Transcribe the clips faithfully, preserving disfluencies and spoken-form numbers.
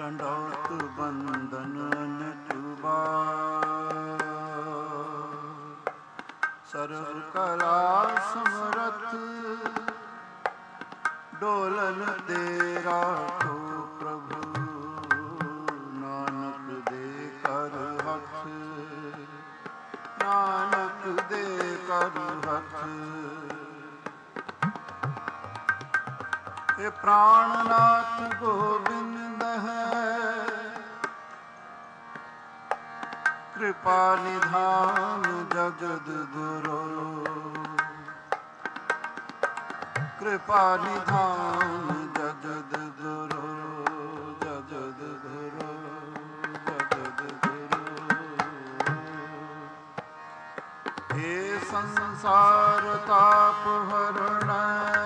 ਡੰਡੌਤ ਬੰਦਨ ਨਿਟਬਾਰ, ਸਰਵ ਕਲਾ ਸਮਰਥ ਡੋਲਨ ਤੇ ਰਾਖੋ ਪ੍ਰਭੂ, ਨਾਨਕ ਦੇ ਕਰ ਹੱਥ, ਨਾਨਕ ਦੇ ਕਰ ਹੱਥ। ਇਹ ਪ੍ਰਾਣਨਾਥ ਗੋਬਿੰਦ ਹੈ, ਕਿਰਪਾ ਨਿਧਾਨ ਜਗਦ ਗੁਰੂ, ਕਿਰਪਾ ਨਿਧਾਨ ਜਗਦ ਗੁਰੂ, ਜਗਦ ਗੁਰੂ, ਜਗਦ ਗੁਰੂ। हे ਸੰਸਾਰ ਤਾਪ ਹਰਣਾ,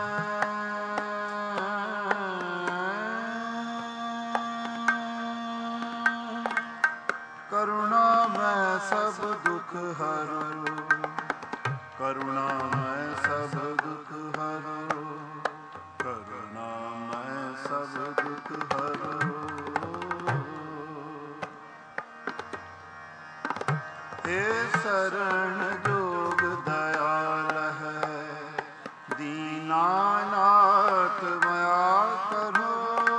ਕਰੁਣਾ ਮੈਂ ਸਭ ਦੁਖ ਹਰੋ, ਕਰੁਣਾ ਮੈਂ ਸਭ ਦੁਖ ਹਰੋ, ਕਰੁਣਾ ਮੈਂ ਸਭ ਦੁਖ ਹਰੋ। हे शरण जोग दयाल है, दीनानाथ मया करो,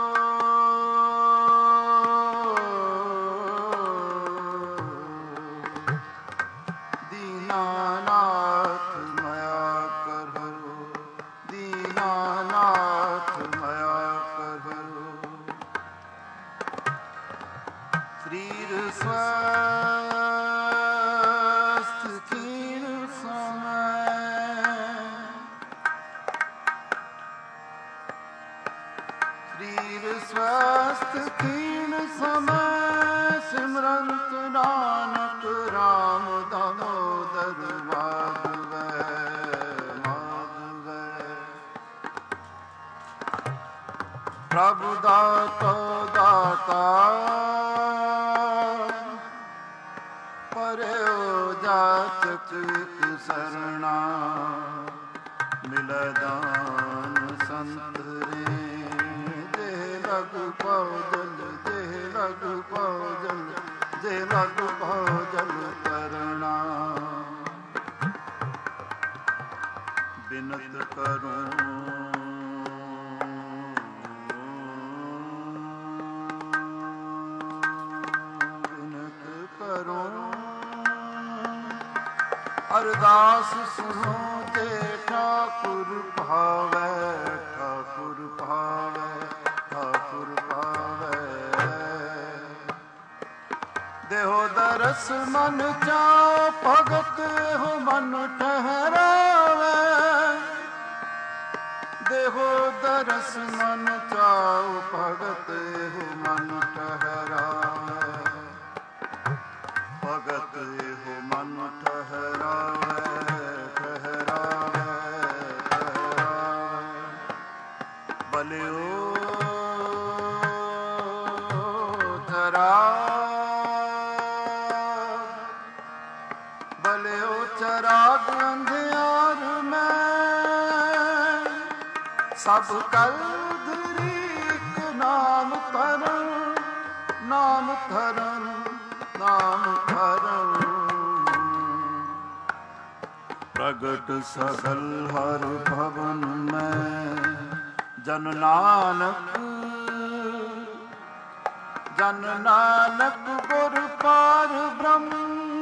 दीनानाथ मया करो, दीनानाथ मया करो। शरीर स्वस्थ खीण समय, शरीर स्वस्थ खीण समय, सिमरंत नानक राम दामोदर माधवै माधवै। प्रभु दातो दाता, परो जाचक सरना, मिलै दान संत रे, जे लग पौजल, जे लग पौजल, जे लग पौजल करना। बिनत करूं अरदास सुनो ते ठाकुर भावै, ठाकुर भावै, ठाकुर भावै। देहो दरस मन चाओ, भगत हो मन ठहरावै। देहो दरस मन चाओ, भगत हो मन ठहरावै, भगत हो मन ठहरावै, ठहरावै, ठहरावै। बलियो धरा, बलियो चराग अंधियार में, सब कल धरीक नाम धरन, नाम धरन, नाम धरन। प्रगट सकल हर भवन में, जन नानक, जन नानक गुर पार ब्रह्म,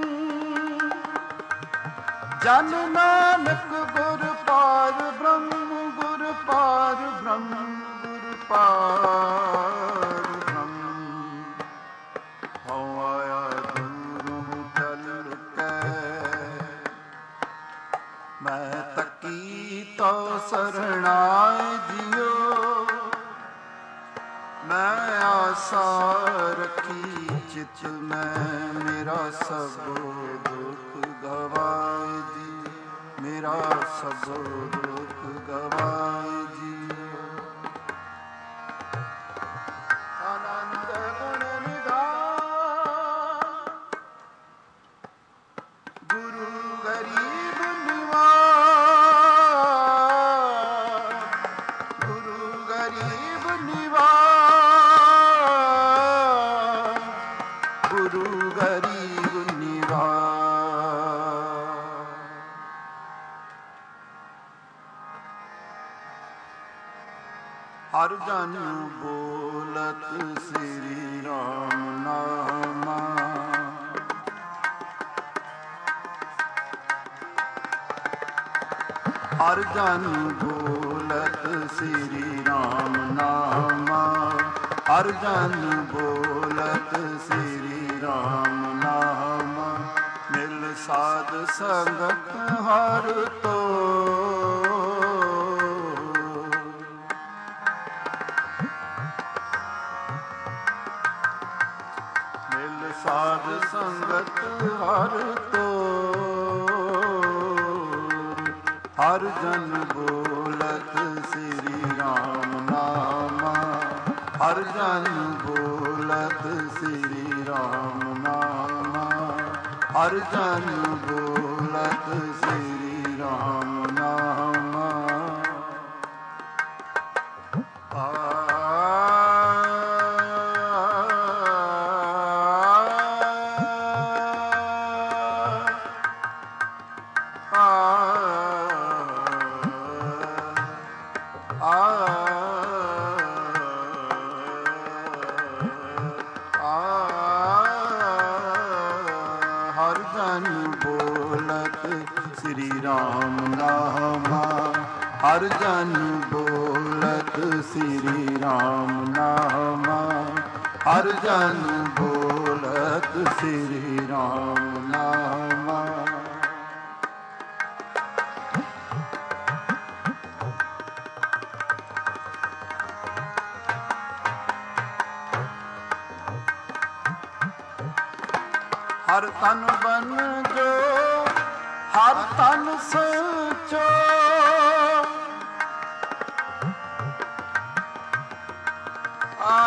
जन नानक गुर पार ब्रह्म, गुर पार ब्रह्म, गुर पार ब्रह्म। हौ आया दूरों चल के, मैं तकी तो सरणाए जियो, मैं आशा रखी चित में, मेरा सब दुख गवाए जी, मेरा सब दुख गवाए जी। आनंद गुण निधान, गुरु गरीब निवास, गुरु गरीब निवास। ਹਰ ਜਨ ਬੋਲਤ ਸ੍ਰੀ ਰਾਮ ਨਾਮਾ। ਹਰ ਜਨ ਬੋਲਤ ਸ੍ਰੀ ਰਾਮ ਨਾਮਾ। ਹਰ ਜਨ ਬੋਲਤ ਸ੍ਰੀ ਰਾਮ ਨਾਮਾ। ਮਿਲ ਸਾਧ ਸੰਗਤ ਹਰ ਤੋ। ਮਿਲ ਸਾਧ ਸੰਗਤ ਹਰ ਤੋ। ਹਰ ਜਨ ਬੋਲਤ ਸ੍ਰੀ ਰਾਮ ਨਾਮਾ। ਹਰ ਜਨ ਬੋਲਤ ਸ੍ਰੀ ਰਾਮ ਨਾਮਾ। ਹਰ ਜਨ ਬੋਲਤ ਸ੍ਰੀ ਰਾਮ ਨਾਮਾ। ਆ ਸ੍ਰੀ ਰਾਮ ਨਾਮਾ। ਹਰ ਜਨ ਬੋਲਤ ਸ੍ਰੀ ਰਾਮ ਨਾਮਾ। ਹਰ ਜਨ ਬੋਲਤ ਸ੍ਰੀ ਰਾਮ ਨਾਮਾ। ਹਰ ਤਨ ਬਨ ਜੋ ਹਰ ਤਨ ਸਚੋ। ਆ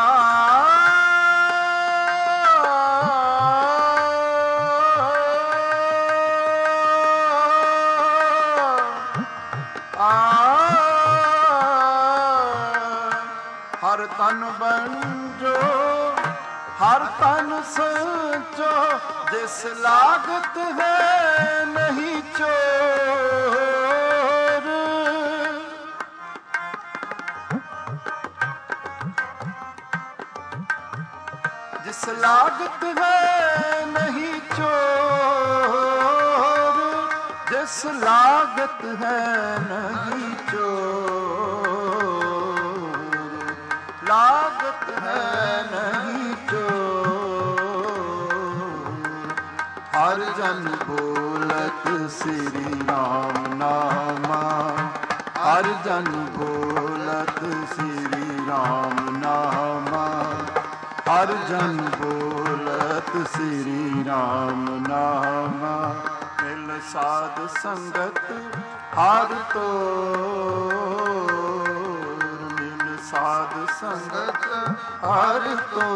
ਹਰ ਤਨ ਬੰਜੋ ਹਰ ਤਨ ਸਚੋ। ਜਿਸ ਲਾਗਤ ਹੈ ਨਹੀਂ ਚੋਰ। ਜਿਸ ਲਾਗਤ ਹੈ ਨਹੀਂ ਚੋਰ। ਜਿਸ ਲਾਗਤ ਹੈ ਨਹੀਂ ਚੋਰ। ਲਾਗਤ ਹੈ ਨਹੀਂ ਚੋਰ। ਹਰ ਜਨ ਬੋਲਤ ਸ੍ਰੀ ਰਾਮ ਨਾਮਾ। ਹਰ ਜਨ ਬੋਲਤ ਸ੍ਰੀ ਰਾਮ ਨਾਮਾ। ਹਰ ਜਨ ਬੋਲਤ ਸ੍ਰੀ ਰਾਮ ਨਾਮਾ। ਮਿਲ ਸਾਧ ਸੰਗਤ ਹਰ ਤੋਰ। ਮਿਲ ਸਾਧ ਸੰਗਤ ਹਰ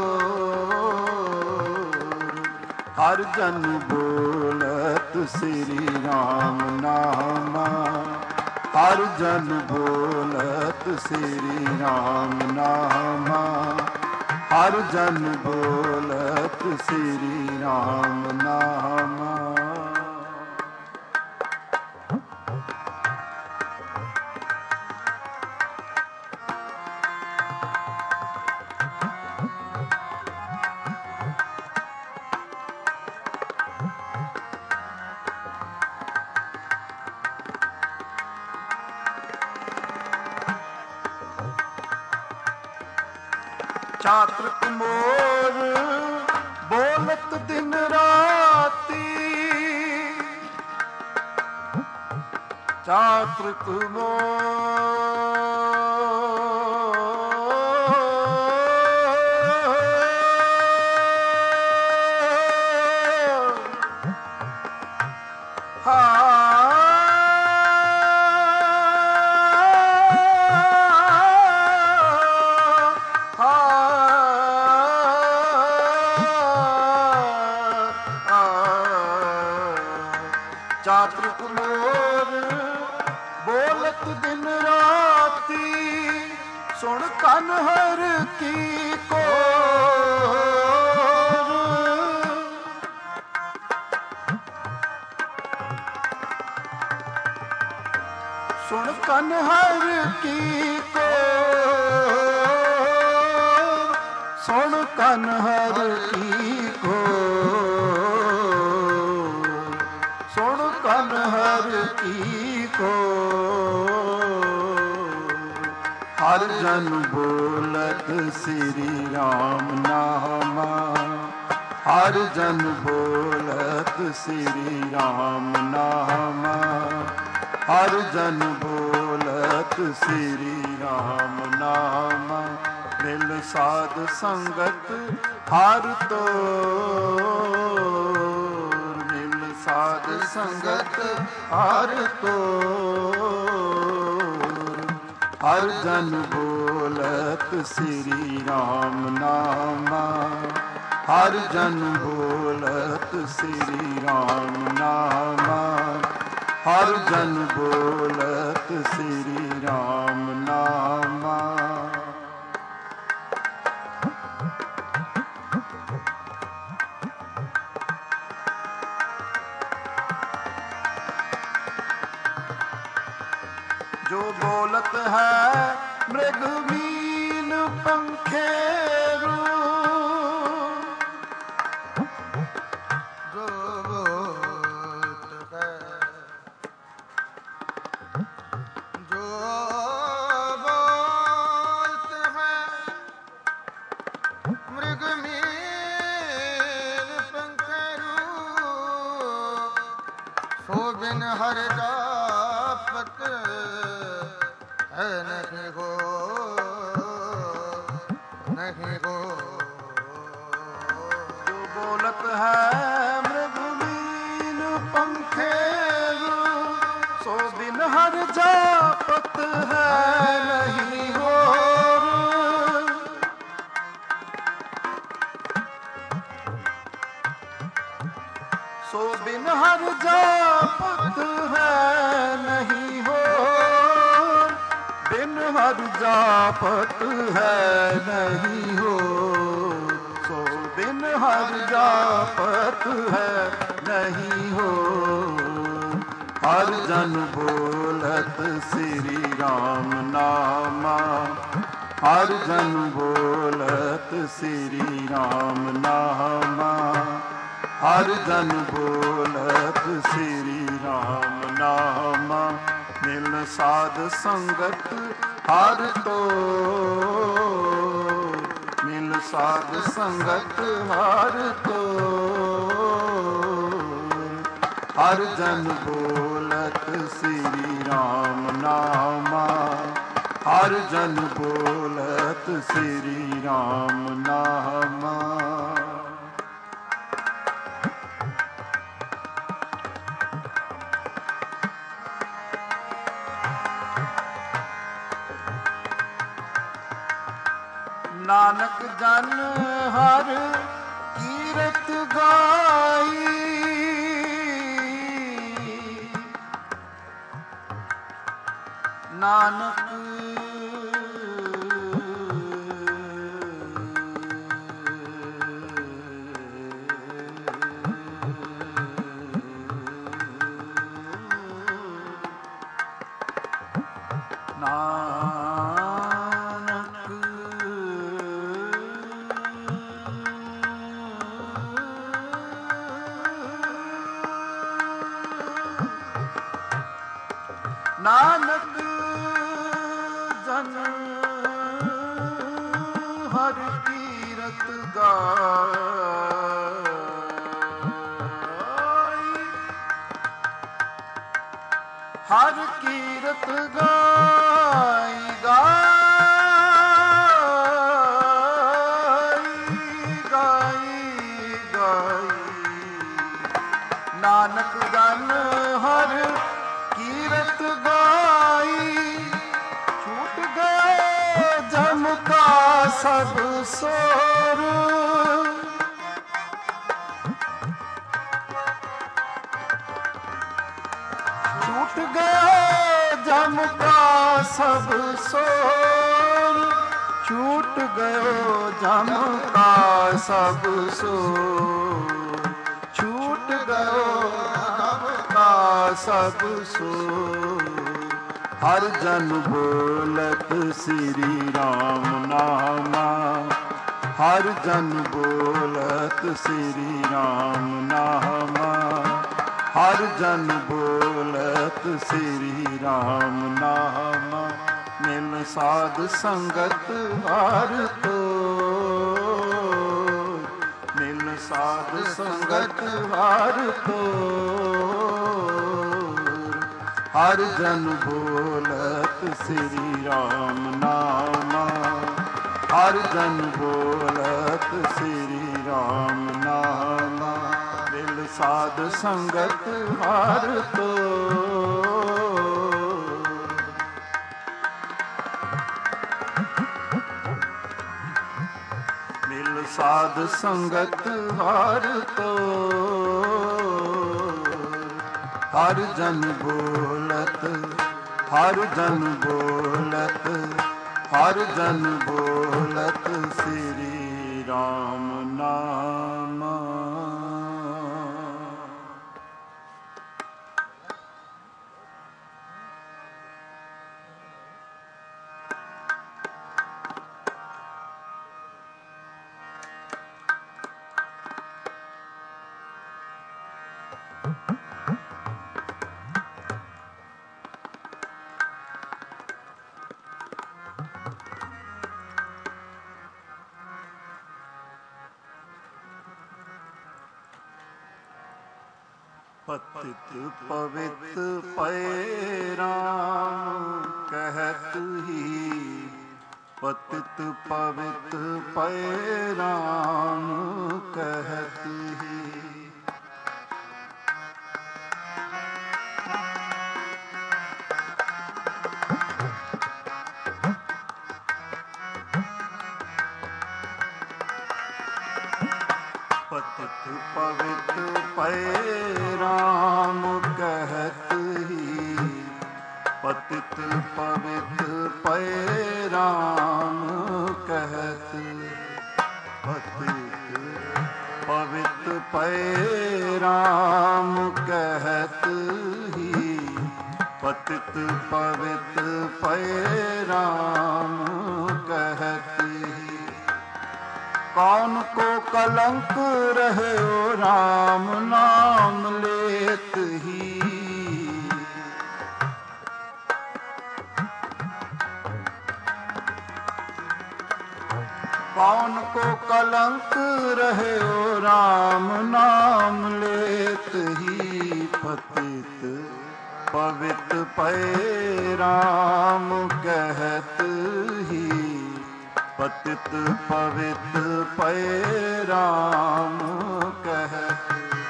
ਤੋਰ। ਹਰ ਜਨ ਬੋਲਤ ਸ੍ਰੀ ਰਾਮ ਨਾਮਾ। ਹਰ ਜਨ ਬੋਲਤ ਸ੍ਰੀ ਰਾਮ ਨਾਮਾ। ਹਰ ਜਨ ਬੋਲਤ ਸ੍ਰੀ ਰਾਮ ਨਾਮਾ। ਚਾਤ੍ਰਿਕ ਮੋਰ ਬੋਲਤ ਦਿਨ ਰਾਤੀ। ਚਾਤ੍ਰਿਕ ਮੋਰ ਚਾਤ੍ਰਿਕ ਮੋਰ ਬੋਲਤ ਦਿਨ ਰਾਤੀ। ਸੁਣ ਕੰਨ ਹਰ ਕੀ ਕੋਰ। ਸੁਣ ਕਨ ਹਰ ਕੀ ਕੋ, ਸੁਣ ਕਨ ਹਰ ਕੀ ਕੋ, ਸੁਣ ਕਨ ਹਰ ਕੀ ਕੋ। ਹਰ ਜਨ ਬੋਲਤ ਸ੍ਰੀ ਰਾਮ ਨਾਮਾ, ਹਰ ਜਨ ਬੋਲਤ ਸ੍ਰੀ ਰਾਮ ਨਾਮਾ, ਹਰ ਜਨ ਬੋਲਤ ਸ੍ਰੀ ਰਾਮ ਨਾਮਾ। ਮਿਲ ਸਾਧ ਸੰਗਤ ਹਰ ਤੋਰ, ਮਿਲ ਸਾਧ ਸੰਗਤ ਹਰ ਤੋਰ। ਹਰ ਜਨ ਬੋਲਤ ਸ੍ਰੀ ਰਾਮ ਨਾਮਾ, ਹਰ ਜਨ ਬੋਲਤ ਸ੍ਰੀ ਰਾਮ ਨਾਮਾ, ਹਰ ਜਨ ਬੋਲਤ ਸ੍ਰੀ ਰਾਮ ਨਾਮਾ। ਜੋ ਬੋਲਤ ਹੈ ਮ੍ਰਿਗ ਮੀਨ ਪੰਖੇਰੂ, ਜੋ ਬੋਲਤ ਹੈ, ਜੋ ਬੋਲਤ ਹੈ ਮ੍ਰਿਗ ਮੀਨ ਪੰਖੇਰੂ। ਸੋ ਬਿਨ ਹਰ ਜਾਪਤ ਹੈ ਨਹੀਂ ਹੋ, ਨਹੀਂ ਹੋ। ਜੋ ਬੋਲਤ ਹੈ ਮ੍ਰਿਗ ਮੀਨ ਪੰਖੇਰੂ, ਸੋ ਬਿਨ ਹਰ ਜਾਪਤ ਹੈ ਨਹੀਂ ਹੋਰ। ਸੋ ਬਿਨ ਹਰ ਜਾਪਤ ਹੈ ਨਹੀਂ ਹੋਰ, ਬਿਨ ਹਰ ਜਾਪਤ ਹੈ ਨਹੀਂ ਹੋਰ। ਸੋ ਬਿਨ ਹਰ ਜਾਪਤ ਹੈ ਨਹੀਂ ਹੋਰ। ਹਰ ਜਨ ਬੋਲਤ ਸ੍ਰੀ ਰਾਮ ਨਾਮਾ, ਹਰ ਜਨ ਬੋਲਤ ਸ੍ਰੀ ਰਾਮ ਨਾਮਾ, ਹਰ ਜਨ ਬੋਲਤ ਸ੍ਰੀ ਰਾਮ ਨਾਮਾ। ਮਿਲ ਸਾਧ ਸੰਗਤ ਹਰ ਤੋਰ, ਮਿਲ ਸਾਧ ਸੰਗਤ ਹਰ ਤੋਰ। ਹਰ ਜਨ ਬੋਲਤ ਸ੍ਰੀ ਰਾਮ ਨਾਮਾ, ਹਰ ਜਨ ਬੋਲਤ ਸ੍ਰੀ ਰਾਮ ਨਾਮਾ। ਨਾਨਕ ਜਨ ਹਰ ਕੀਰਤ ਗਾਈ, ਨਾਨਕ ਨਾਨਕ ਜਨ ਹਰ ਕੀਰਤ ਗਾਈ, ਹਰ ਕੀਰਤ ਗਾਈ ਗਾਈ ਗਾਈ ਗਾਈ। ਨਾਨਕ ਜਨ ਹਰ ਕੀਰਤ ਗਾਈ, ਛੂਟ ਗਏ ਜਮ ਕਾ ਸਭ ਸੋਰ। ਛੂਟ ਗਏ ਜਮ ਕਾ ਸਭ ਸੋਰ, ਛੂਟ ਗयो जम का सब सोर, छूट गयो जम का सब सोर। हर जन बोलत श्री राम नामा, हर जन बोलत श्री राम नामा, हर जन बोलत श्री राम नामा। मिल साध संगत हार तो, मिल साध संगत हार तो, हर जन बोलत श्री राम नामा, हर जन बोलत श्री राम नामा। मिल साध संगत हार तो, मिल साध संगत हार तो, हर जन बोलत, हर जन बोलत, हर जन बोलत श्री राम नामा। पतित पवित पै राम कहत ही, पतित पवित पै राम कहत ही। पतित पवित पै राम कहत ही, पतित पवित पै राम कहत। पतित पवित पै राम कहत ही, पतित पवित पै राम कहत ही। कौन को कलंक रहे ओ राम नाम लेत ही, कौन को कलंक रहे ओ राम नाम लेत ही। पतित पवित पै राम कहत ही, पतित पवित पै राम कहत।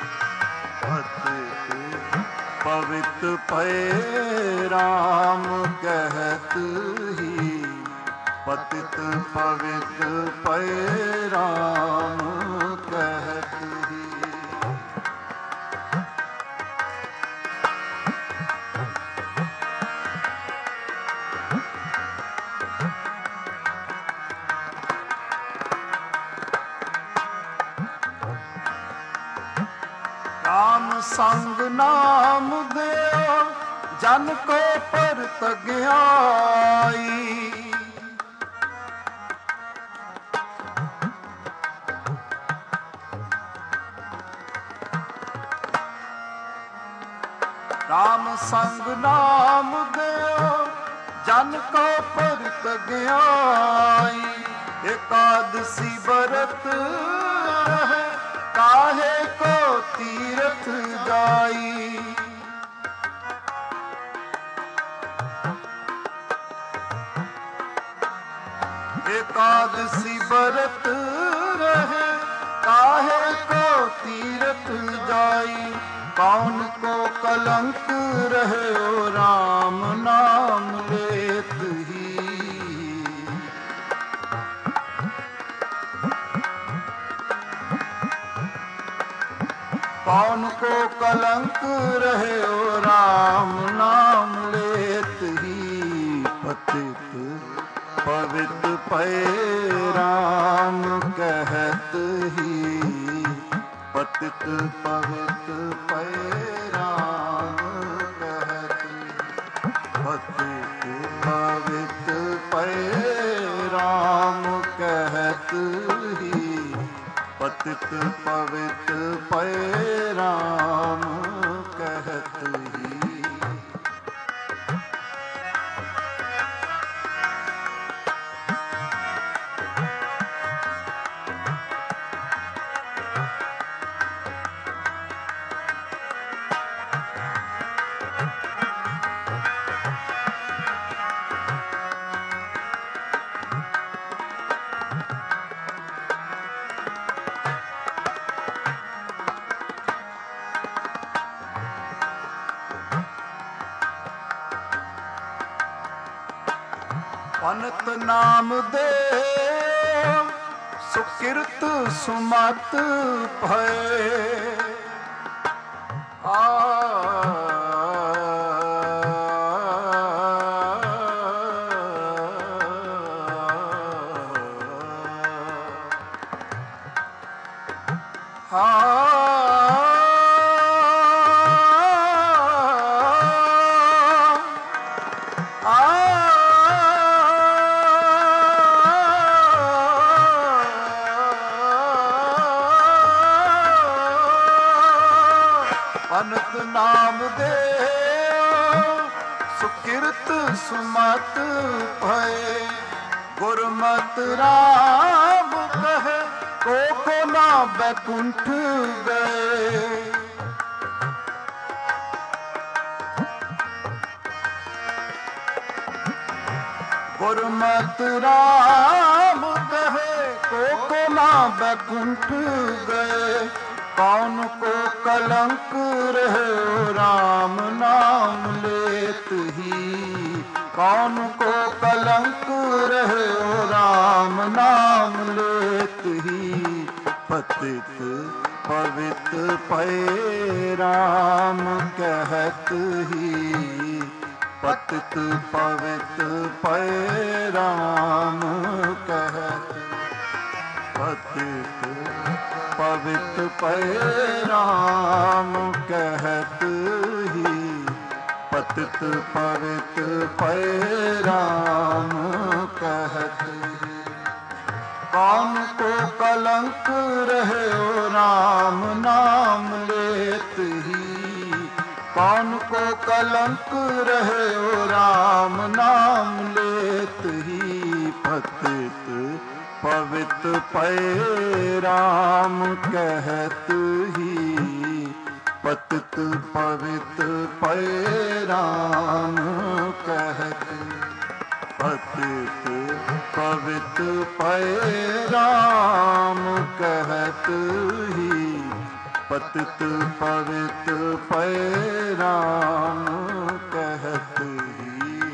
पतित पवित पै राम कहत ही, पतित पवित पै राम कहत ही। राम संग नाम देओ जन को परत गयाई, राम संग नाम देओ जन को परत गयाई। एकादशी व्रत है काहे को तीरथ जाई। एकादशी व्रत रहे काहे को तीरथ जाई। कौन को कलंक रहे ओ राम नाम लेत ही। कौन को कलंक रहे ओ राम नाम लेत ही। पतित पवित पै राम कहत ही, पतित पवित पै राम कहत ही। पतित पवित पै राम कहत ही, पतित पवित पै राम कहत ही। पनत नाम दे सुकिरत सुमत भय, आ पनत नाम दे सुकिरत सुमत भय, गुरमत राम कहे को को ना बैकुंठ गए। गुरमत राम कहे को को ना बैकुंठ गए, कौन को कलंक रहे राम नाम लेत ही, कौन को कलंक रहे राम नाम लेत ही। पतित पवित पै राम कहत ही, पतित पवित पै राम कहत। पतित पवित पै राम कहत ही, पतित पवित पै राम कहत ही। कौन को कलंक रहे राम नाम लेत ही, कौन को कलंक रहे राम नाम लेत ही। पतित पवित पै राम कहत ही, पतित पवित पै राम कहत। पतित पवित पै राम कहत ही, पतित पवित पै राम कहत ही।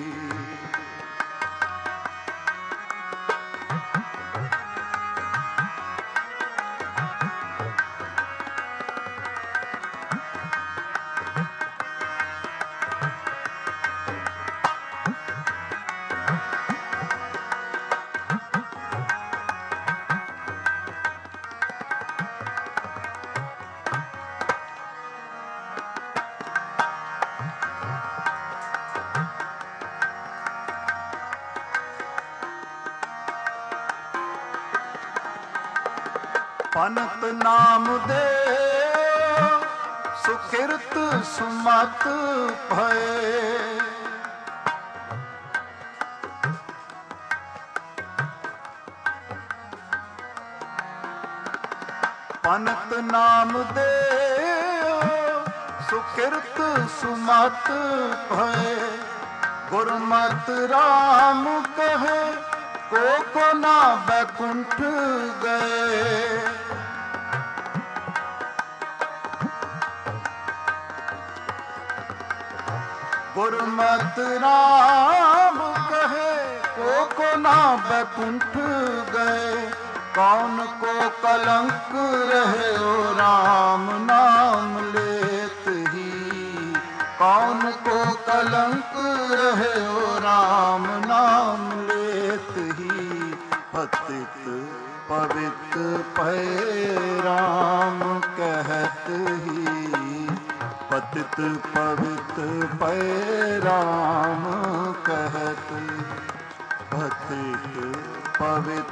पनत नाम दे सुकिरत सुमत भय, पनत नाम दे सुकिरत सुमत भय, गुरमत राम कहे को को ना बैकुंठ गए। गुरमत राम कहे को को ना बैकुंठ गए, कौन को कलंक रहे राम नाम लेत ही, कौन को कलंक रहे राम नाम लेत ही। पतित पवित पै राम कहत ही, पतित पवित पै राम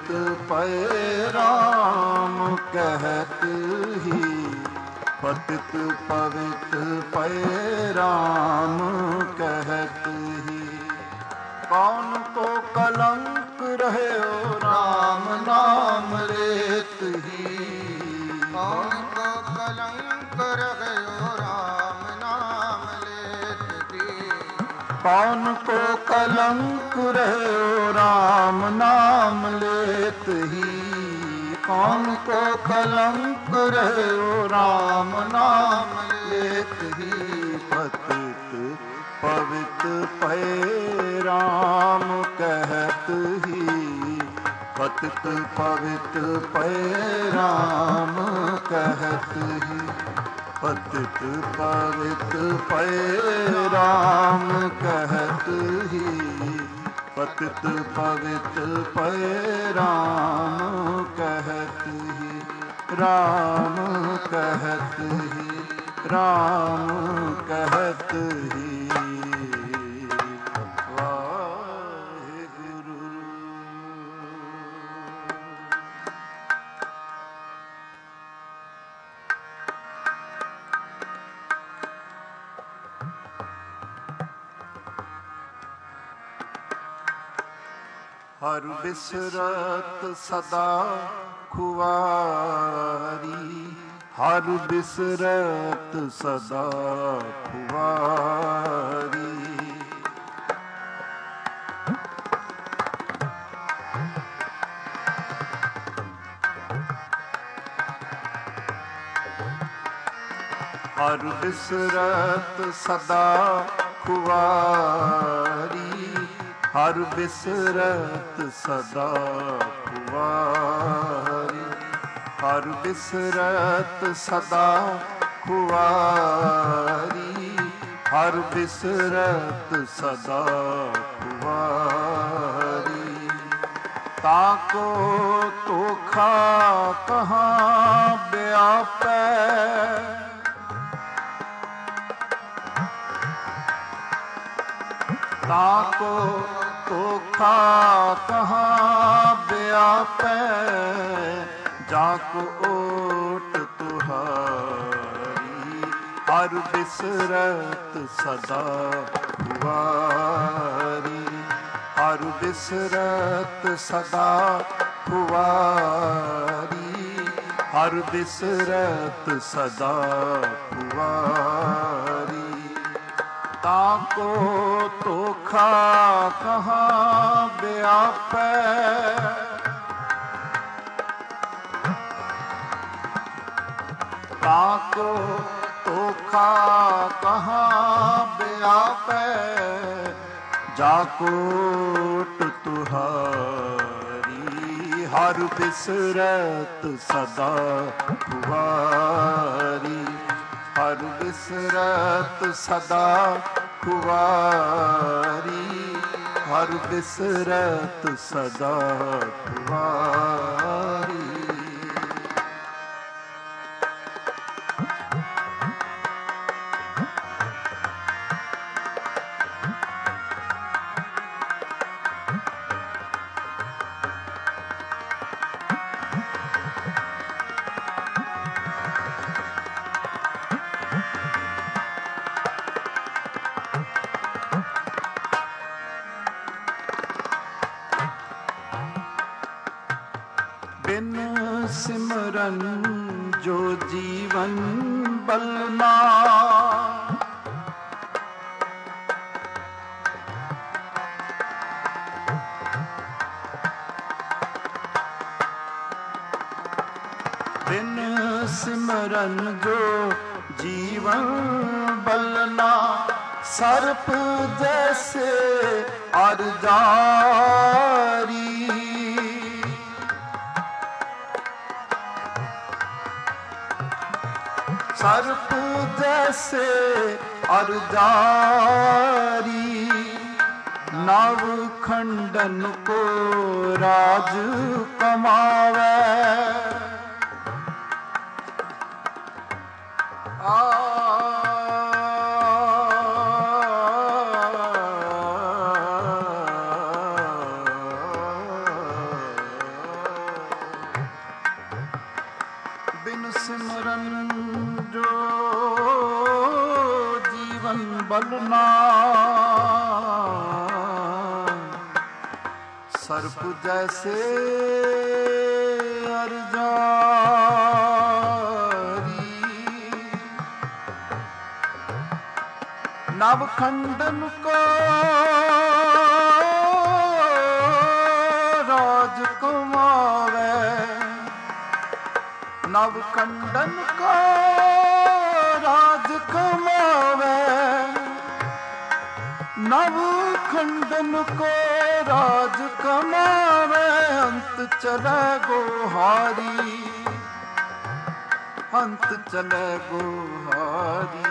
पए राम कहत ही, पतित पवित पए राम कहत ही। कौन को कलंक रहे ओ राम नाम लेत ही। कौन को कलंक रहे ओ राम नाम लेत ही। कौन को कलंक रहे ओ राम नाम लेत ही। कौन को कलंक रहे ओ राम नाम लेत ही। पतित पवित पए राम कहत ही। पतित पवित पए राम कहत ही। पतित पवित पए राम कहत ही। पतित पवित पए राम कहत ही। राम कहत ही, राम कहत ही। हर बिसरत सदा खुवारी। हर बिसरत सदा खुवारी। हर बिसरत सदा खुवारी। हर बिसरत सदा खुवारी। हर बिसरत सदा खुवारी। हर बिसरत सदा खुवारी। ताको तोखा कहाँ व्यापै। ताको तोखा कहाँ व्यापै। जाको ओट तुहारी। हर बिसरत सदा खुवारी। हर बिसरत सदा खुवारी। हर बिसरत सदा खुवारी। ताको तोखा कहाँ व्यापै। ताको तोखा कहाँ व्यापै। जाकोट तुहारी। हर बिसरत सदा खुवारी। हर बिसरत सदा खुवारी। हर बिसरत सदा खुवारी। बिन सिमरन जो जीवन बलना। बिन सिमरन जो जीवन बलना। सर्प जैसे अर जारी। सर्प जैसे अर जारी। नव खंडन को राज कमावे। आ ਬਲਨਾ ਸਰਪ ਜੈਸੇ ਅਰਜਾਰੀ ਨਵ ਖੰਡਨ ਕੋ ਰਾਜ ਕਮਾਵੇ ਨਵ ਖੰਡਨ ਕੋ ਰਾਜ ਕਮਾਵੇ ਨਵ ਖੰਡਨ ਕੋ ਰਾਜ ਕਮਾਵੇ ਅੰਤ ਚਲੇ ਗੋਹਾਰੀ ਅੰਤ ਚਲੇ ਗੋਹਾਰੀ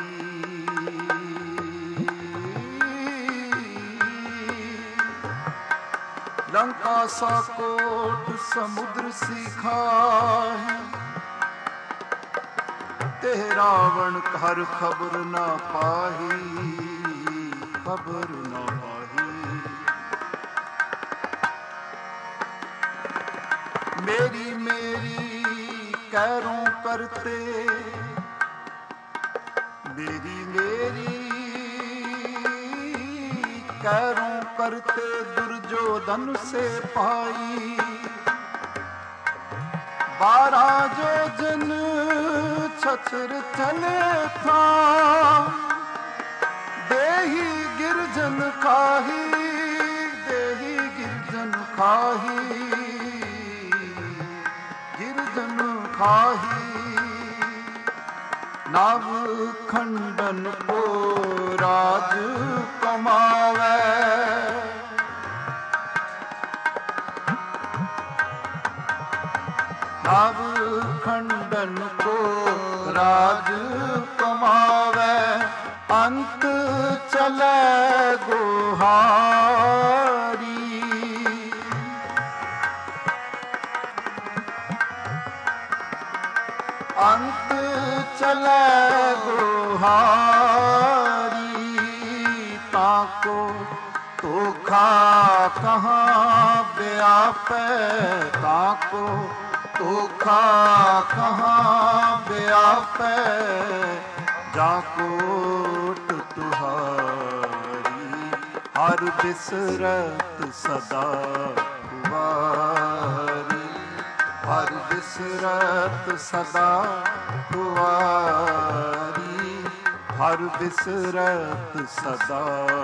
लंका सा कोट समुद्र सीखा है ते रावण हर खबर ना पाही खबर ना पाही मेरी मेरी कैरों करते मेरी मेरी कैरों करते दुर्योधन से पाई बारह जो जन छत्र चले था देही गिरजन खाही देही गिरजन खाही गिरजन खाही नव खंडन को राज कमावे नव खंडन को राज कमावे अंत चले गोहारी अंत चले गोहारी ताको तोखा कहाँ व्यापे ताको तोखा कहाँ व्यापे जाकोट तुहारी हर बिसरत सदा कुवारी हर बिसरत सदा कुवारी हर बिसरत सदा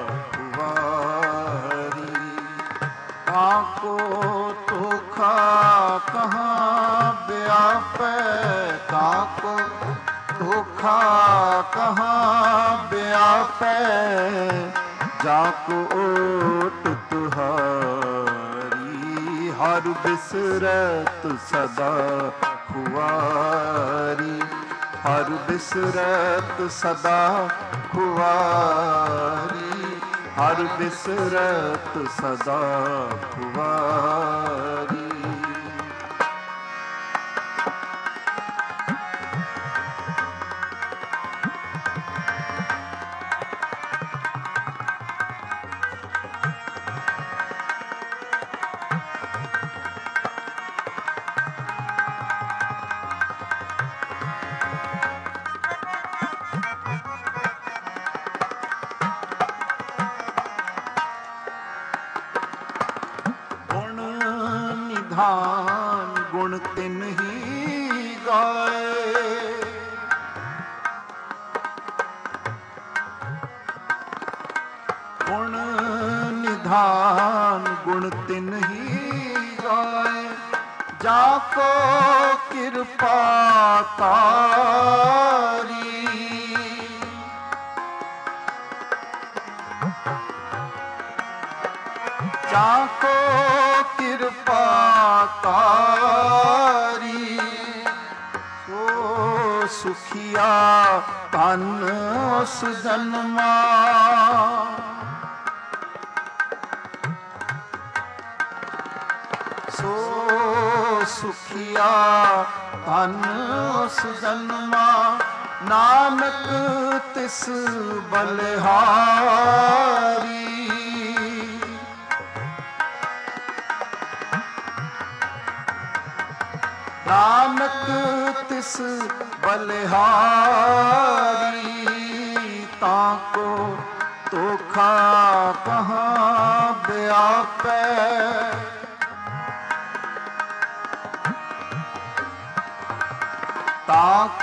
कुवारी ताको तोखा कहाँ व्यापे ताको तोखा कहाँ व्यापे जाको ओट तुहारी हर बिसरत सदा खुआरी हर बिसरत सदा खुआरी हर बिसरत सदा खुआरी धान गुण तिन ही गाए गुण निधान गुण तिन ही गाए जाको कृपा तारी जाको कृपा तारी ओ सुखिया तन उस जन्मा सो सुखिया तन उस जन्मा नानक तिस बलिहारी नानक तिस बलिहारी ताको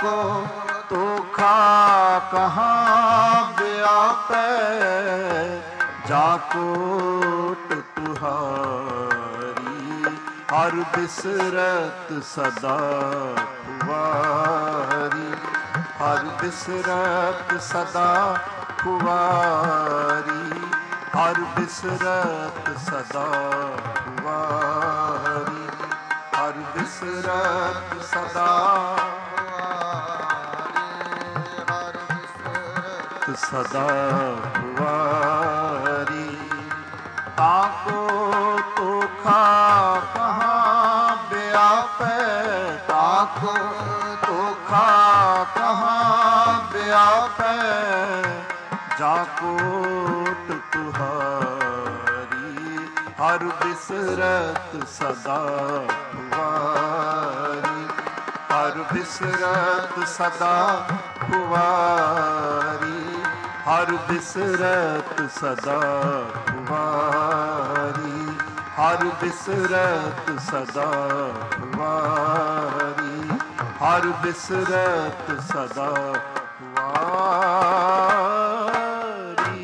ताको तोखा कहाँ व्यापै, जाकोट तुहारी हर बिसरत सदा खुवारी, हर बिसरत सदा खुवारी, हर बिसरत सदा खुवारी, हर बिसरत सदा सदा खुवारी। ताको तोखा कहाँ व्यापै, ताको तोखा कहाँ व्यापै, जाकोट तुहारी हर बिसरत सदा खुवारी, हर बिसरत सदा खुवारी, हर बिसरत सदा खुवारी, हर बिसरत सदा खुवारी, हर बिसरत सदा खुवारी।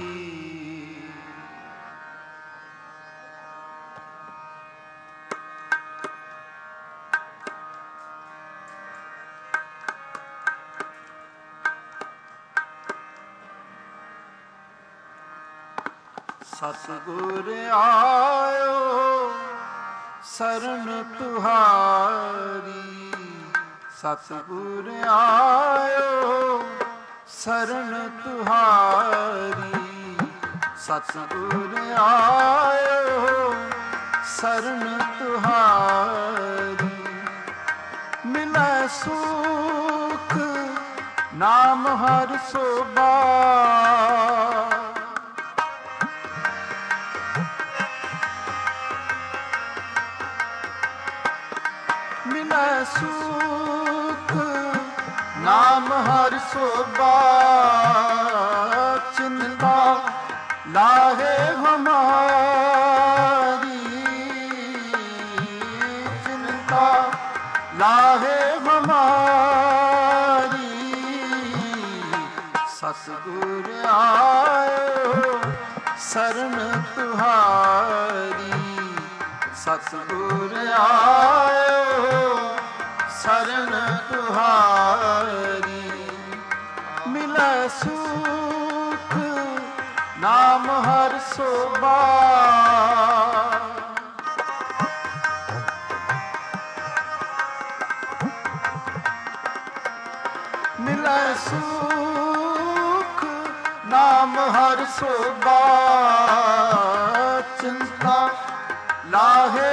सतगुर आयो शरण तुहारी, सतगुर आयो शरण तुहारी, सतगुर आयो शरण तुहारी। मिलै सुख नाम हर सोबा, मिलै सुख नाम हर सोबा, चिंता लाहे हमारी, चिंता लाहे हमारी। सतगुर आयो शरण तुहारी, सतगुर आयो शरण तुहारी। मिलै सुख नाम हर सोबा, मिलै सुख नाम हर सोबा, चिंता लाहे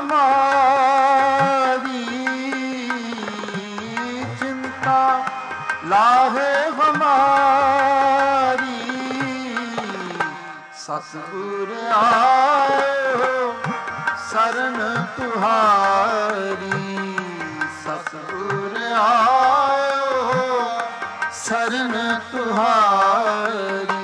हमारी, चिंता लाहे हमारी। सतगुर आयो शरण तुहारी, सतगुर आयो शरण तुहारी।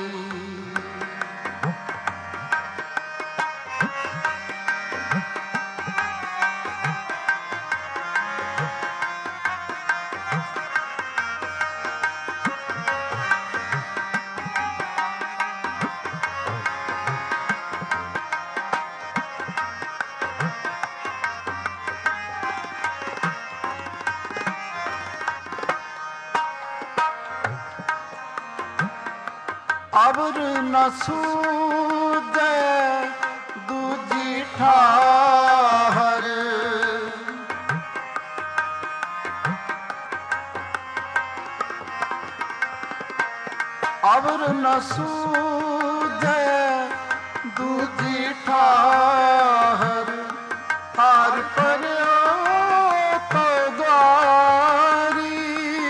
अबर न सूझे दूजी ठाहर, अबर न सूझे दूजी ठाहर। हार पर्यो तो द्वारी,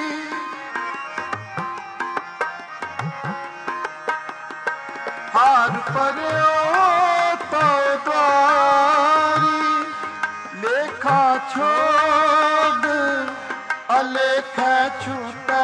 हार पर्यो तो द्वारी। लेखा छोड़ अलेखा छूटे,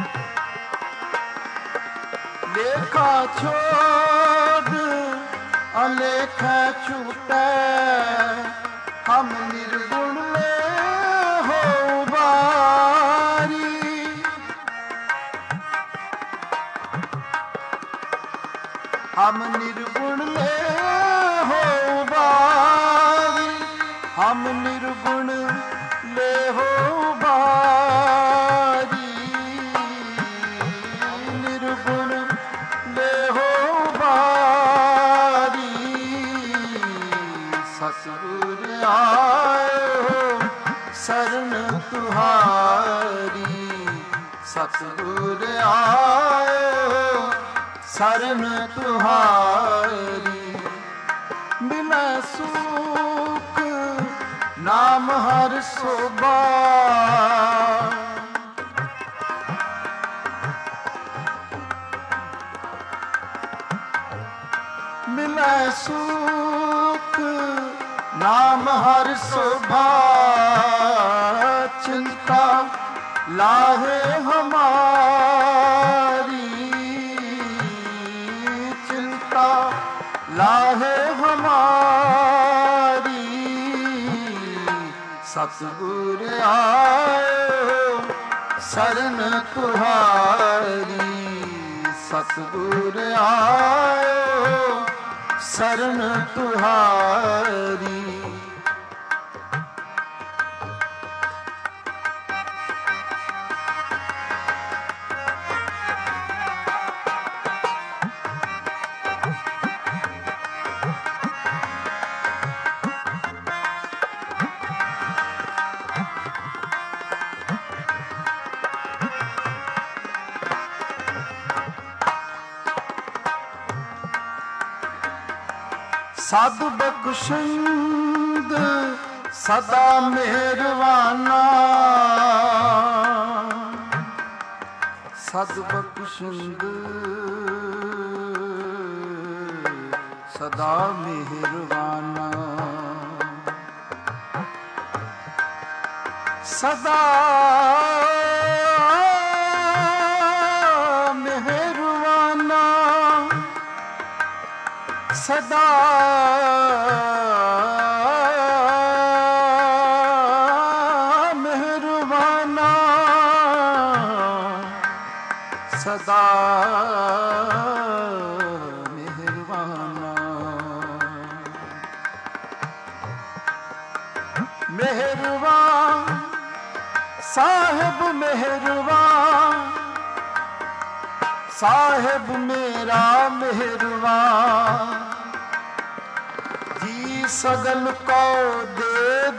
लेखा छोड़ ਅਲੇਖੈ ਛੂਟੈ ਹਮ ਨਿਰਗੁਣ ਲੈ ਹੋ ਬਾਰੀ। ਹਮ ਨਿਰਗੁਣ ਲੈ ਹੋ ਬਾਰੀ, ਹਮ ਨਿਰਗੁਣ ਲੈ ਹੋ ਬਾਰੀ, ਨਿਰਗੁਣ ਲੈ ਹੋ ਬਾਰੀ। ਸਤਿਗੁਰ ਆਇਓ ਸਰਨ ਤੁਹਾਰੀ, ਸਤਿਗੁਰ ਆਇਓ ਸਰਨ ਤੁਹਾਰੀ। ਮਿਲੈ ਸੁਖ ਨਾਮ ਹਰ ਸੋਭਾ, ਮਿਲੈ ਸੁਖ ਨਾਮ ਹਰ ਸੋਭਾ। ਚਿੰਤਾ ਲਾਹੇ ਹਮਾਰੀ, ਚਿੰਤਾ ਲਾਹੇ ਹਮਾਰੀ। ਸਤਿਗੁਰ ਆਇਓ ਸਰਨ ਤੁਹਾਰੀ, ਸਤਿਗੁਰ ਆਇਓ ਸਰਨ ਤੁਹਾਰੀ। ਸਦ ਬਖਸ਼ੰਦ ਸਦਾ ਮਿਹਰਵਾਨਾ, ਸਦ ਬਖਸ਼ੰਦ ਸਦਾ ਮਿਹਰਵਾਨਾ। ਸਦਾ ਮਿਹਰਵਾਨਾ, ਸਦਾ ਮਿਹਰਵਾਨਾ, ਸਦਾ ਮਿਹਰਵਾਨਾ। ਮਿਹਰਵਾਨ ਸਾਹਿਬ ਮਿਹਰਵਾਨ, ਸਾਹਿਬ ਮੇਰਾ ਮਿਹਰਵਾਨ। ਜੀ ਸਗਲ ਕੋ ਦੇ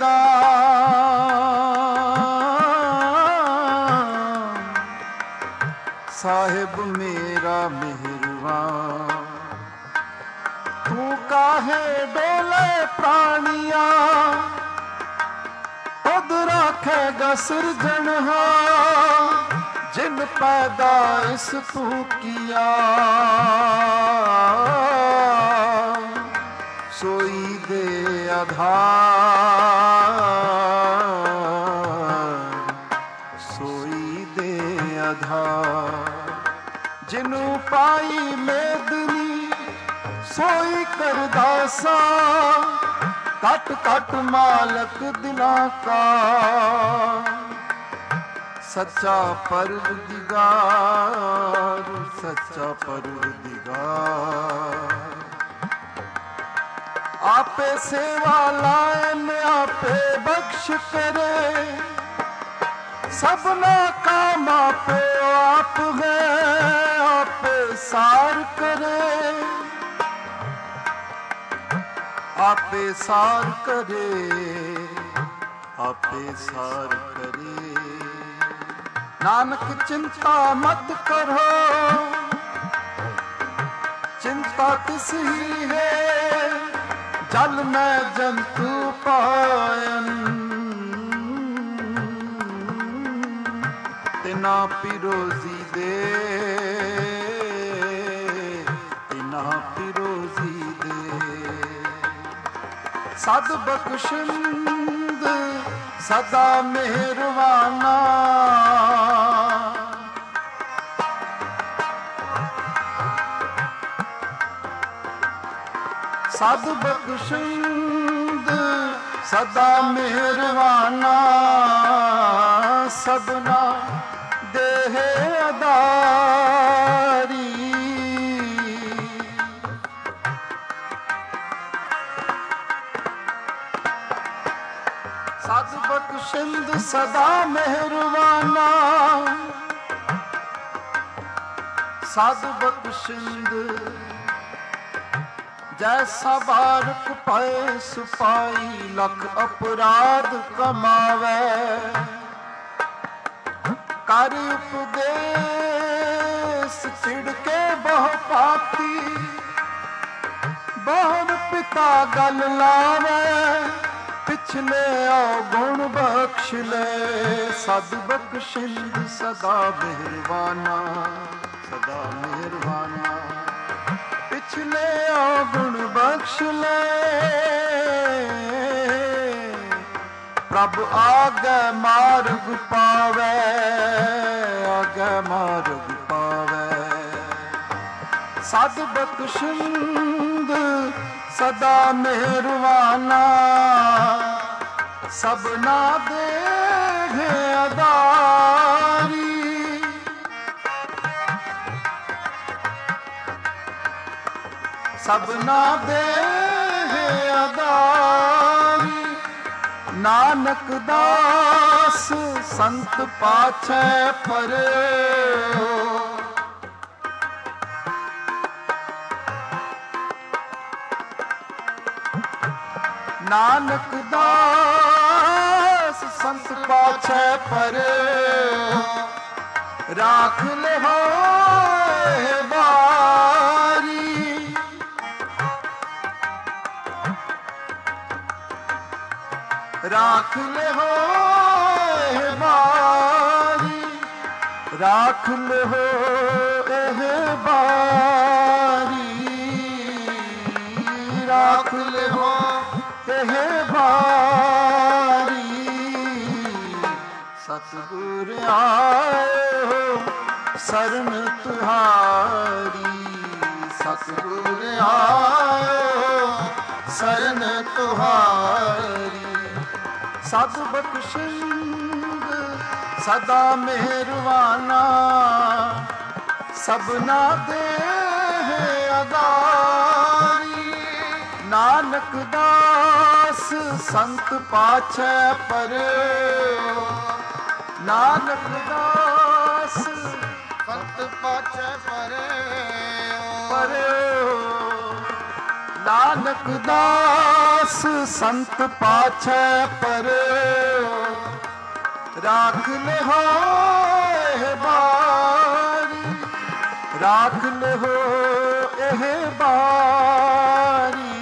ਦਾਨ, ਸਾਹਿਬ ਮੇਰਾ ਮਿਹਰਵਾਨ। ਤੂੰ ਕਾਹੇ ਡੋਲੇ ਪ੍ਰਾਣੀਆਂ, ਤੁਧ ਰਾਖੇਗਾ ਸਿਰਜਣਹਾਰ। ਜਿਨ ਪੈਦਾਇਸ਼ ਤੂੰ ਕੀਆ, ਸੋਈ ਦੇ ਆਧਾਰ, ਸੋਈ ਦੇ ਆਧਾਰ। ਜਿਨੂੰ ਪਾਈ ਮੇਦਨੀ ਸੋਈ ਕਰਦਾਸਾ, ਕਟ ਕਟ ਮਾਲਕ ਦਿਲਾਂ ਕਾ। ਸੱਚਾ ਪਰਵਰਦਿਗਾਰ, ਸੱਚਾ ਪਰਵਰਦਿਗਾਰ। ਆਪੇ ਸੇਵਾ ਲਾਇਨ ਆਪੇ ਬਖਸ਼ ਕਰੇ, ਸਭਨਾ ਕਾਮ ਆਪੇ ਆਪ ਹੈ। ਆਪੇ ਸਾਰ ਕਰੇ, ਆਪੇ ਸਾਰ ਕਰੇ, ਆਪੇ ਸਾਰ ਕਰੇ। ਨਾਨਕ ਚਿੰਤਾ ਮਤ ਕਰੋ, ਚਿੰਤਾ ਤਿਸ ਹੀ ਹੈ। ਜਲ ਮੈਂ ਜੰਤੂ ਪਾਇਨ, ਤਿਨਾ ਪਿਰੋਜ਼ੀ ਦੇ, ਤਿਨਾ ਪਿਰੋਜ਼ੀ ਦੇ। ਸਦ ਬਖਸ਼ੰਦ ਸਦਾ ਮਿਹਰਵਾਨਾ, ਸਦ ਬਖਸ਼ਿੰਦ ਸਦਾ ਮਿਹਰਵਾਨਾ ਸਭਨਾ ਦੇਹ ਅਦਾਰੀ ਸਦ ਬਖਸ਼ਿੰਦ ਸਦਾ ਮਿਹਰਵਾਨਾ ਸਦ ਬਖਸ਼ਿੰਦ ਜੈਸਾ ਬਾਰਕ ਪਾਏ ਸੁਪਾਈ ਲਖ ਅਪਰਾਧ ਕਮਾਵੇ ਕਰ ਉਪਦੇਸ ਛਿੜਕੇ ਬਹੁ ਪਾਪੀ ਬਹੁਰ ਪਿਤਾ ਗਲ ਲਾਵੇ ਪਿਛਲੇ ਔਗੁਣ ਬਖਸ਼ ਲੈ ਸਦ ਬਖਸ਼ਿੰਦ ਸਦਾ ਮਿਹਰਬਾਨਾ ਸਦਾ ਮਿਹਰਬਾਨਾ ਪਿਛਲੇ ਔਗੁਣ ਬਖਸ਼ ਲੈ ਪ੍ਰਭ ਆਗੇ ਮਾਰਗ ਪਾਵੇ ਆਗੇ ਮਾਰਗ ਪਾਵੇ ਸਦ ਬਖਸ਼ਿੰਦ ਸਦਾ ਮਿਹਰਵਾਨਾ ਸਭਨਾ ਦੇਹ ਅਦਾਰੀ ਸਭਨਾ ਦੇਹ ਅਦਾਰੀ ਨਾਨਕ ਦਾਸ ਸੰਤ ਪਾਛੈ ਪਰਯੋ ਨਾਨਕ ਦਾਸ ਸੰਤ ਪਾਛੈ ਪਰਯੋ ਰਾਖ ਲਿਹੋ ਬਾਰੀ ਰਾਖ ਲਿਹੋ ਬਾਰੀ ਰਾਖ ਲਿਹੋ ਇਹ ਬਾਰੀ ਰਾਖ ਲਿਹੋ ਇਹ ਬਾਰੀ ਸਤਿਗੁਰ ਆਇਓ ਸਰਨ ਤੁਹਾਰੀ ਸਤਿਗੁਰ ਆਇਓ ਸਰਨ ਤੁਹਾਰੀ ਸਦ ਬਖਸ਼ਿੰਦ ਸਦਾ ਮਿਹਰਵਾਨਾ ਸਭਨਾ ਦੇਹ ਅਦਾਰੀ ਨਾਨਕ ਦਾਸ ਸੰਤ ਪਾਛੈ ਪਰਯੋ ਨਾਨਕ ਦਾਸ ਸੰਤ ਪਾਛੈ ਪਰਯੋ ਪਰਯੋ ਨਾਨਕ ਦਾਸ ਸੰਤ ਪਾਛੈ ਪਰਯੋ ਰਾਖ ਲਿਹੋ ਇਹ ਬਾਰੀ ਰਾਖ ਲਿਹੋ ਇਹ ਬਾਰੀ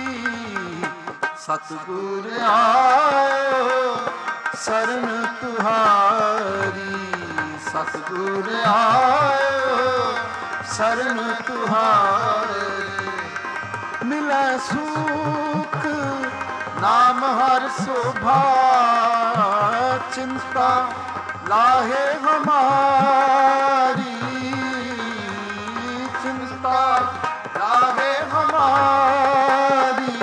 ਸਤਿਗੁਰ ਆਇਓ ਸਰਨ ਤੁਹਾਰੀ ਸਤਿਗੁਰ ਆਇਓ ਸਰਨ ਤੁਹਾਰੀ ਮਿਲੈ ਸੁਖ ਨਾਮ ਹਰ ਸੋਭਾ ਚਿੰਤਾ ਲਾਹੇ ਹਮਾਰੀ ਚਿੰਤਾ ਲਾਹੇ ਹਮਾਰੀ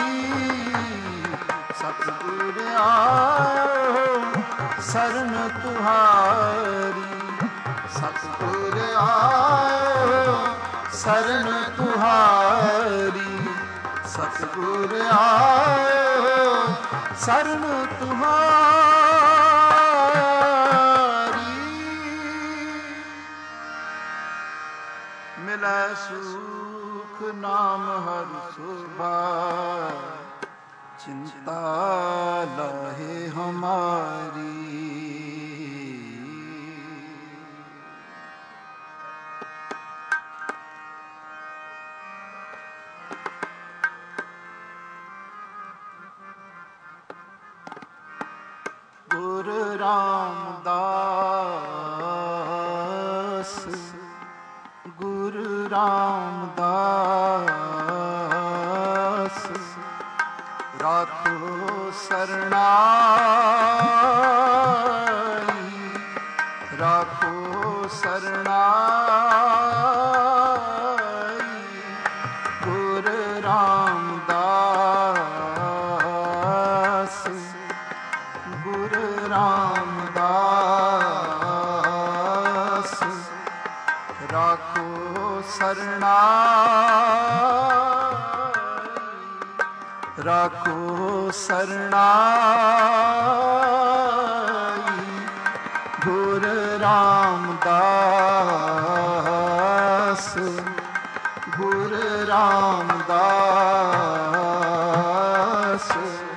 ਸਤਿਗੁਰ ਆਇਓ ਸਰਨ ਤੁਹਾਰੀ ਸਤਿਗੁਰ ਆਇਓ ਸਰਨ ਤੁਹਾਰੀ ਸਤਿਗੁਰ ਆਇਓ ਸਰਨ ਤੁਹਾਰੀ ਮਿਲੈ ਸੁਖ ਨਾਮ ਹਰਿ ਸੋਭਾ ਚਿੰਤਾ ਲਾਹੇ ਹਮਾਰੀ ਗੁਰੂ ਰਾਮਦਾਸ ਗੁਰੂ ਰਾਮਦਾਸ ਰਾਤੋ ਸਰਣਾਈ ਰਾਖੋ ਸਰਣਾਈ ਗੁਰੂ ਰਾਮਦਾਸ ਰਾਖੋ ਸਰਣਾਈ ਰਾਖੋ ਸਰਣਾਈ ਗੁਰ ਰਾਮਦਾਸ ਗੁਰ ਰਾਮਦਾਸ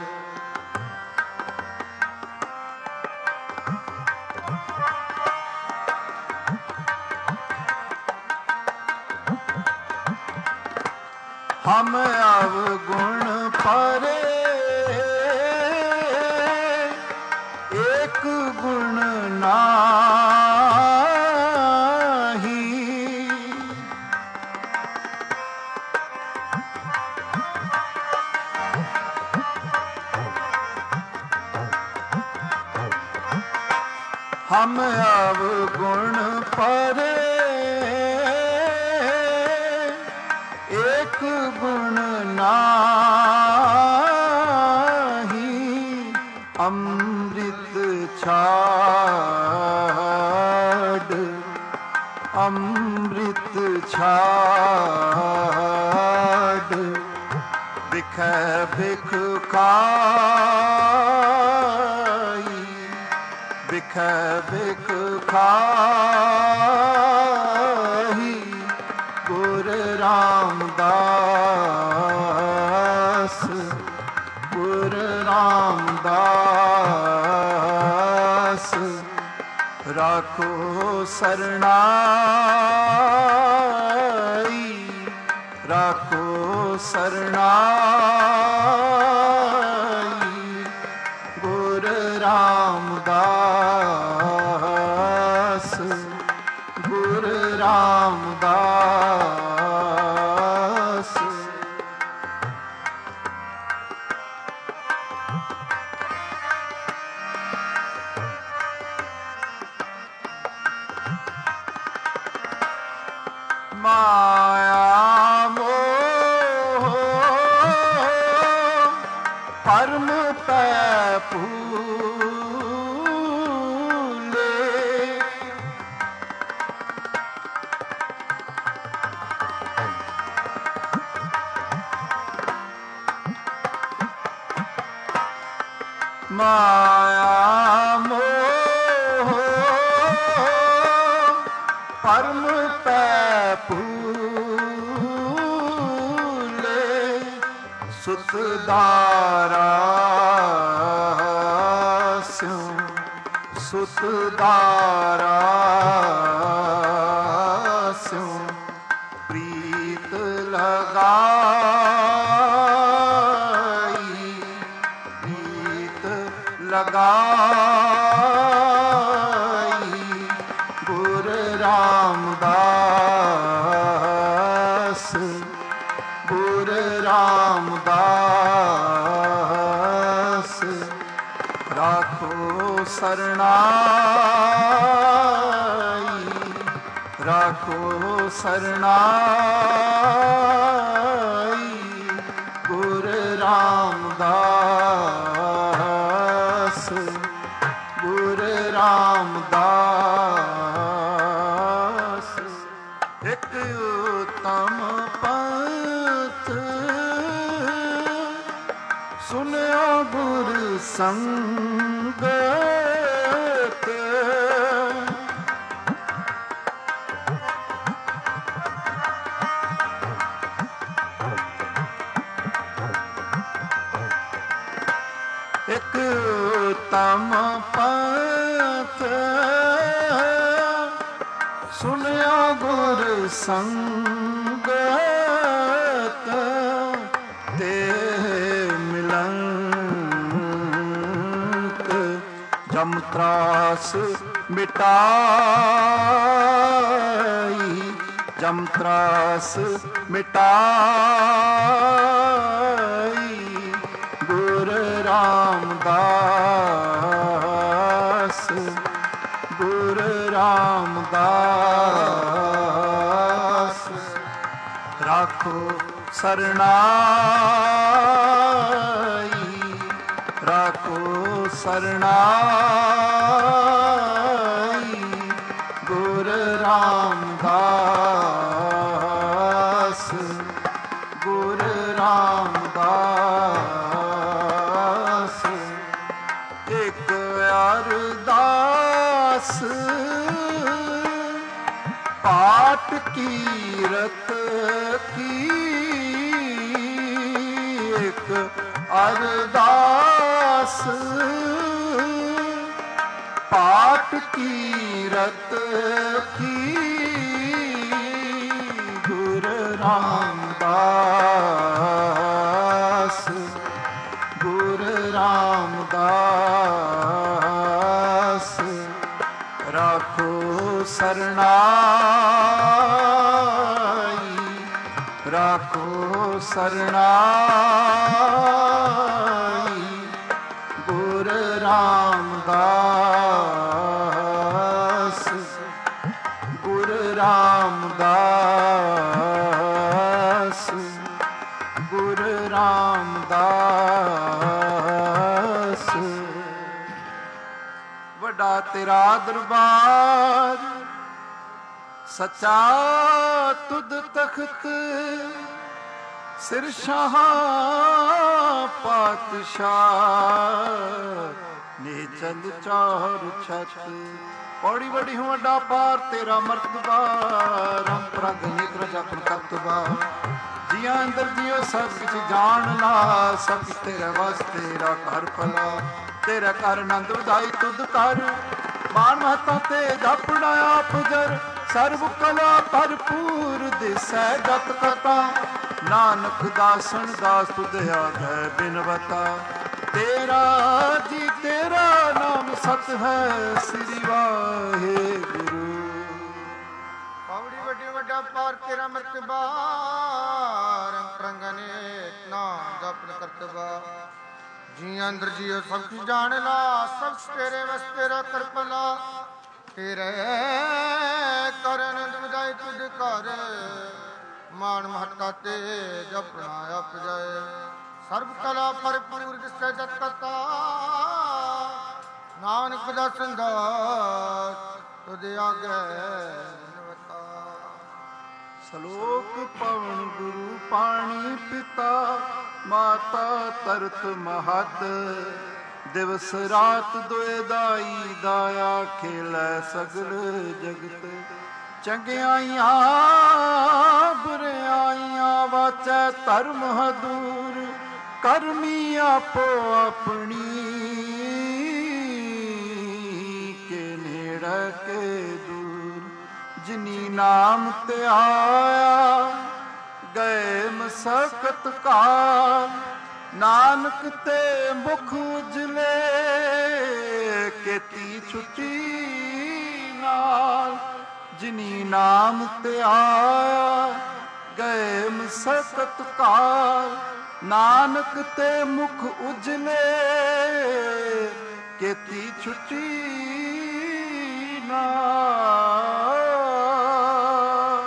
ਹਮ ਅਵਗੁਣ ਪਰੇ ਏਕ ਗੁਣ ਨਾਹੀ ਹਮ ਅਵਗੁਣ ਪਰੇ ਏਕ ਗੁਣ ਨਾਹੀ ਅੰਮ੍ਰਿਤ ਛਾੜ ਅੰਮ੍ਰਿਤ ਛਾੜ ਬਿਖੈ ਬਿਖ ਖਾਈ ਬਿਖੈ ਬਿਖ ਖਾਈ ਗੁਰ ਰਾਮਦਾਸ ਗੁਰ ਰਾਮਦਾਸ ਰਾਖੋ ਸਰਣਾਈ ਰਾਖੋ ਸਰਣਾਈ ਗੁਰ ਰਾਮਦਾਸ ਗੁਰ ਰਾਮਦਾਸ ਮਾਇਆ ਮੋਹ ਪਰਮ ਪੈ ਭੂਲੇ ਮਾਇਆ ਮੋਹ ਪਰਮ ਪੈ ਭੂਲੇ ਸੁਤ ਦਾਰਾ ਸਿਉ ਸੁਤ ਦਾਰਾ ਸਿਉ ਪ੍ਰੀਤ ਲਗਾਈ ਪ੍ਰੀਤ ਲਗਾਈ ਗੁਰ ਰਾਮਦਾਸ ਗੁਰ ਰਾਮਦਾਸ ਰਾਖੋ ਸਰਣਾਈ ਰਾਖੋ ਸਰਣਾਈ ਗੁਰ ਰਾਮਦਾਸ ਗੁਰ ਰਾਮਦਾਸ ਇਕ ਉਤਮ ਪੰਥ ਸੁਨਿਓ ਗੁਰ ਸੰਗਤ ਇਕ ਉਤਮ ਪੰਥ ਸੁਨਿਓ ਗੁਰ ਸੰਗਤ ਤੇ ਮਿਲੰਤ ਜਮ ਤਰਾਸ ਮਿਟਾਈ ਜਮ ਤਰਾਸ ਮਿਟਾਈ ਗੁਰ ਰਾਮਦਾਸ ਗੁਰ ਰਾਮਦਾਸ ਰਾਖੋ ਸਰਣਾਈ ਰਾਖੋ ਸਰਣਾਈ ਗੁਰ ਰਾਮਦਾਸ ਰਾਮਦਾਸ ਗੁਰ ਰਾਮਦਾਸ ਇੱਕ ਅਰਦਾਸ ਪਾਠ ਕੀਰਤ ਕੀ ਇੱਕ ਅਰਦਾਸ ਪਾਠ ਕੀਰਤ ਕੀ ਗੁਰ ਰਾਮਦਾਸ ਗੁਰ ਰਾਮਦਾਸ ਰਾਖੋ ਸਰਣਾਈ ਰਾਖੋ ਸਰਣਾਈ ਗੁਰ ਰਾਮਦਾਸ ਗੁਰ ਰਾਮਦਾਸ ਗੁਰ ਰਾਮਦਾਸ ਵੱਡਾ ਤੇਰਾ ਦਰਬਾਰ ਸੱਚਾ ਤੁਧ ਤਖਤ ਸਿਰ ਸ਼ਾਹ ਪਾਤਸ਼ਾਹ ਨੇ ਚੰਦ ਚਾਰ ਛਤ ਪੌੜੀ ਬੜੀ ਹੂੰ ਵੱਡਾ ਪਾਰ ਤੇਰਾ ਮਰਤਬਾ ਰੰਗ ਪ੍ਰਗ ਨੇਤਰ ਜਪਨ ਕਰਤਬਾ ਜੀਆਂ ਅੰਦਰ ਜੀਓ ਸਭ ਕੁਝ ਜਾਣ ਲਾ ਸਭ ਤੇਰੇ ਵਾਸਤੇ ਤੇਰਾ ਘਰ ਭਲਾ ਤੇਰਾ ਘਰ ਆਨੰਦ ਵਧਾਈ ਤੁਧ ਕਰ ਮਾਨ ਮਹਤਾ ਤੇ ਜਪਣਾ ਆਪ ਜਰ ਸਰਬ ਕਲਾ ਭਰਪੂਰ ਦਿਸੈ ਜਤ ਕਤਾ ਨਾਨਕ ਦਾਸਨ ਦਾਸ ਤੁਧ ਆਗੈ ਬਿਨਵਤਾ ਤੇਰਾ ਜੀ ਤੇਰਾ ਨਾਮ ਸਤ ਹੈ ਸ੍ਰੀ ਵਾਹਿਗੁਰੂ ਪੌੜੀ ਵੱਡੀ ਵੱਡਾ ਪਾਰ ਤੇਰਾ ਮਰਤਬਾ ਰੰਗ ਪ੍ਰੰਗਨੇ ਨਾਮ ਜਪਨ ਕਰਤਬਾ ਜੀ ਅੰਦਰ ਜੀਓ ਸਭ ਕੁਝ ਜਾਣ ਲਾ ਸਭ ਤੇਰੇ ਵਸ ਤੇਰਾ ਕਰਪਲਾ ਤੇਰੇ ਕਰਨ ਵਧਾਈ ਤੁਧ ਘਰ ਮਾਨ ਮਹੱਤਾ ਤੇ ਜਪਣਾ ਆਪ ਜਾਏ ਸਰਬ ਕਲਾ ਭਰਪੂਰ ਦਿਸੈ ਜਤ ਕਤਾ ਨਾਨਕ ਦਾ ਸੰਦਾਸ ਤੁਧ ਆਗੈ ਬਿਨਵਤਾ ਸ਼ਲੋਕ ਪਵਨ ਗੁਰੂ ਪਾਣੀ ਪਿਤਾ ਮਾਤਾ ਤਰਤ ਮਹਤ ਦਿਵਸ ਰਾਤ ਦੁਇ ਦਾਈ ਦਾਇਆ ਖੇਲੈ ਸਗਲ ਜਗਤ ਚੰਗਿਆਈਆਂ ਬੁਰਿਆਈਆਂ ਵਾਚੈ ਧਰਮ ਹਦੂਰ ਕਰਮੀ ਆਪੋ ਆਪਣੀ ਕੇ ਨੇੜੇ ਕੇ ਦੂਰ ਜਿਨੀ ਨਾਮ ਤੇ ਆਇਆ ਗਏ ਮਸਕਤ ਕਾਲ ਨਾਨਕ ਤੇ ਮੁਖ ਉਜਲੇ ਕੀਤੀ ਛੁੱਟੀ ਨਾਲ ਜਿਨੀ ਨਾਮ ਤੇ ਆਇਆ ਗਏ ਮਸਕਤ ਕਾਲ ਨਾਨਕ ਤੇ ਮੁਖ ਉਜਲੇ ਕੀਤੀ ਛੁੱਟੀ ਨਾਲ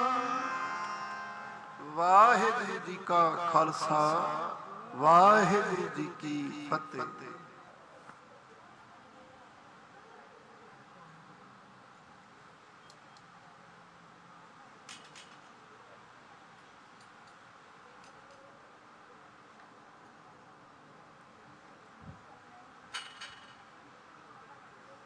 ਵਾਹਿਗੁਰੂ ਜੀ ਕਾ ਖਾਲਸਾ ਵਾਹਿਗੁਰੂ ਜੀ ਕੀ ਫਤਿਹ।